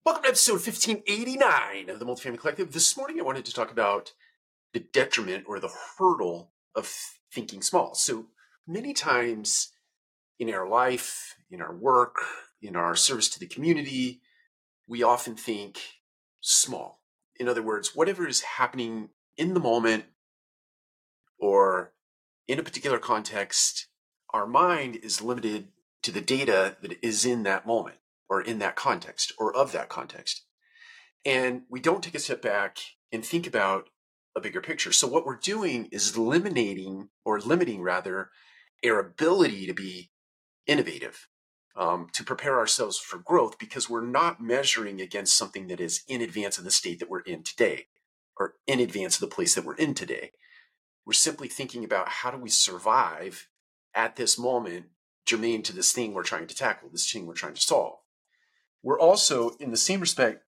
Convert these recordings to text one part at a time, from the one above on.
Welcome to episode 1589 of the Multifamily Collective. This morning I wanted to talk about the detriment or the hurdle of thinking small. So many times in our life, in our work, in our service to the community, we often think small. In other words, whatever is happening in the moment or in a particular context, our mind is limited to the data that is in that moment or in that context or of that context. And we don't take a step back and think about a bigger picture. So what we're doing is limiting rather our ability to be innovative, to prepare ourselves for growth, because we're not measuring against something that is in advance of the state that we're in today or in advance of the place that we're in today. We're simply thinking about how do we survive at this moment germane to this thing we're trying to tackle, this thing we're trying to solve. We're also, in the same respect,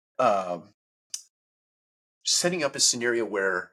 setting up a scenario where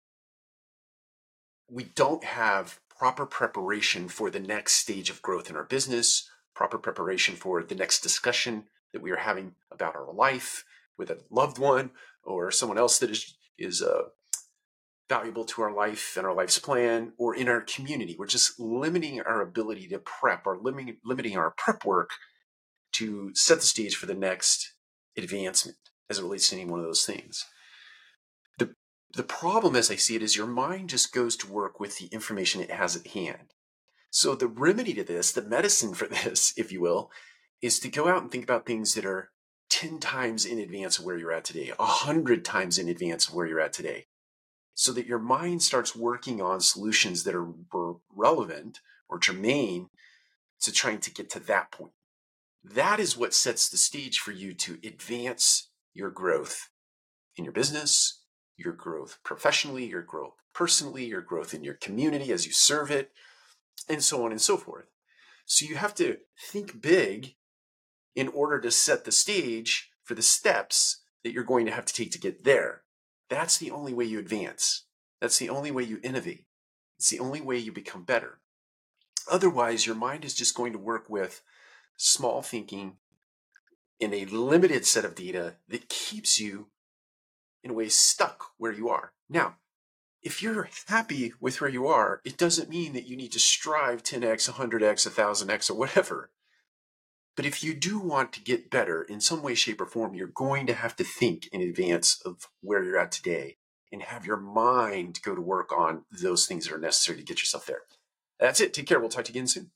we don't have proper preparation for the next stage of growth in our business, proper preparation for the next discussion that we are having about our life with a loved one or someone else that is valuable to our life and our life's plan, or in our community. We're just limiting our ability to prep, or limiting our prep work to set the stage for the next advancement as it relates to any one of those things. The problem, as I see it, is your mind just goes to work with the information it has at hand. So the remedy to this, the medicine for this, if you will, is to go out and think about things that are 10 times in advance of where you're at today, 100 times in advance of where you're at today, so that your mind starts working on solutions that are relevant or germane to trying to get to that point. That is what sets the stage for you to advance your growth in your business, your growth professionally, your growth personally, your growth in your community as you serve it, and so on and so forth. So you have to think big in order to set the stage for the steps that you're going to have to take to get there. That's the only way you advance. That's the only way you innovate. It's the only way you become better. Otherwise, your mind is just going to work with small thinking in a limited set of data that keeps you in a way stuck where you are. Now, if you're happy with where you are, it doesn't mean that you need to strive 10x, 100x, 1000x, or whatever. But if you do want to get better in some way, shape, or form, you're going to have to think in advance of where you're at today and have your mind go to work on those things that are necessary to get yourself there. That's it. Take care. We'll talk to you again soon.